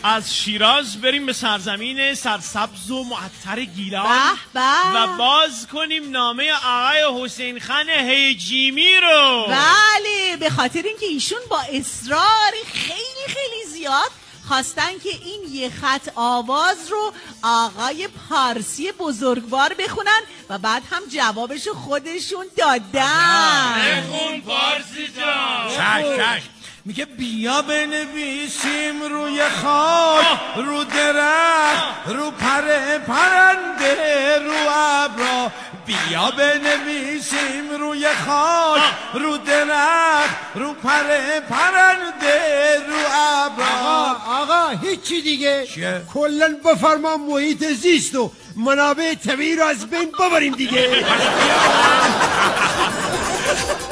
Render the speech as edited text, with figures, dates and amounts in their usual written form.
از شیراز بریم به سرزمین سرسبز و معطر گیلان و باز کنیم نامه آقای حسین خان هیجیمی رو. بله، به خاطر اینکه ایشون با اصرار خیلی خیلی زیاد خواستن که این یه خط آواز رو آقای پارسی بزرگوار بخونن و بعد هم جوابشو خودشون دادن. بخون پارسی جان. چش. میگه بیا بنویسیم روی خاک، رو درخت، رو پرنده، رو ابرا. بیا بنویسیم روی خاک، رو درخت، رو پرنده، رو ابرا. آقا هیچی دیگه. کلن بفرما محیط زیست و منابع طبیعی رو از بین ببریم دیگه.